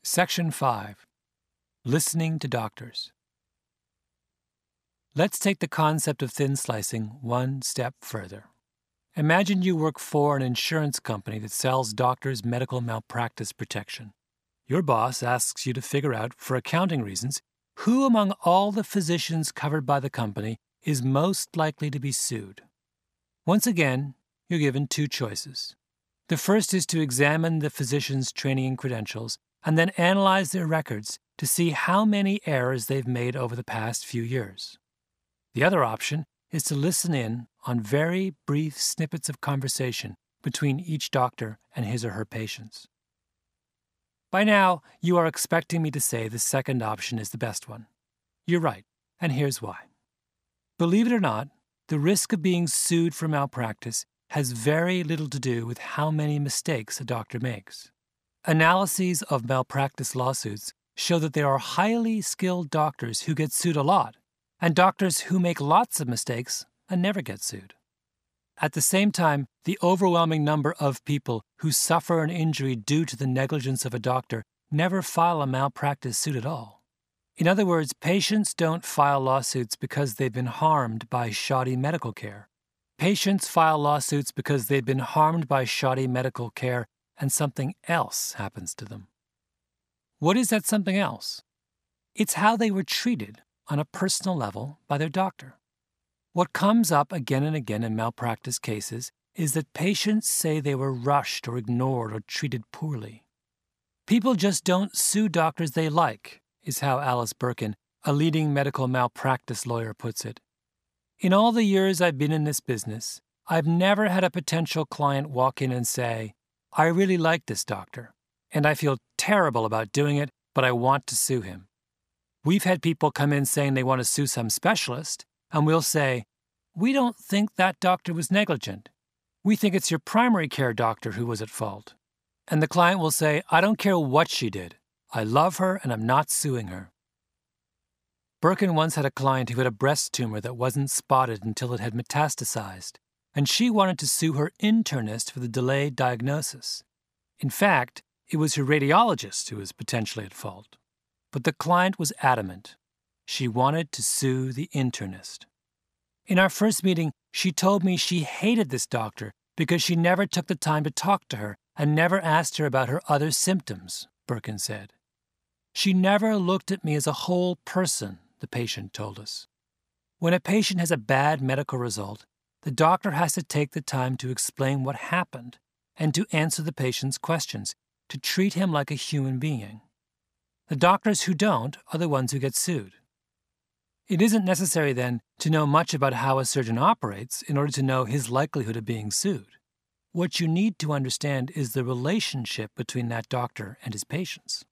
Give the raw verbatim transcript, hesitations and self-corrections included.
Section five. Listening to doctors. Let's take the concept of thin slicing one step further. Imagine you work for an insurance company that sells doctors medical malpractice protection. Your boss asks you to figure out, for accounting reasons, who among all the physicians covered by the company is most likely to be sued. Once again, you're given two choices. The first is to examine the physician's training and credentials and then analyze their records to see how many errors they've made over the past few years. The other option is to listen in on very brief snippets of conversation between each doctor and his or her patients. By now, you are expecting me to say the second option is the best one. You're right, and here's why. Believe it or not, the risk of being sued for malpractice has very little to do with how many mistakes a doctor makes. Analyses of malpractice lawsuits show that there are highly skilled doctors who get sued a lot, and doctors who make lots of mistakes and never get sued. At the same time, the overwhelming number of people who suffer an injury due to the negligence of a doctor never file a malpractice suit at all. In other words, patients don't file lawsuits because they've been harmed by shoddy medical care. Patients file lawsuits because they've been harmed by shoddy medical care and something else happens to them. What is that something else? It's how they were treated on a personal level by their doctor. What comes up again and again in malpractice cases is that patients say they were rushed or ignored or treated poorly. People just don't sue doctors they like, is how Alice Birkin, a leading medical malpractice lawyer, puts it. In all the years I've been in this business, I've never had a potential client walk in and say, "I really like this doctor, and I feel terrible about doing it, but I want to sue him." We've had people come in saying they want to sue some specialist, and we'll say, "We don't think that doctor was negligent. We think it's your primary care doctor who was at fault." And the client will say, "I don't care what she did. I love her and I'm not suing her." Birkin once had a client who had a breast tumor that wasn't spotted until it had metastasized, and she wanted to sue her internist for the delayed diagnosis. In fact, it was her radiologist who was potentially at fault. But the client was adamant. She wanted to sue the internist. In our first meeting, she told me she hated this doctor because she never took the time to talk to her and never asked her about her other symptoms, Birkin said. She never looked at me as a whole person, the patient told us. When a patient has a bad medical result, the doctor has to take the time to explain what happened and to answer the patient's questions, to treat him like a human being. The doctors who don't are the ones who get sued. It isn't necessary, then, to know much about how a surgeon operates in order to know his likelihood of being sued. What you need to understand is the relationship between that doctor and his patients.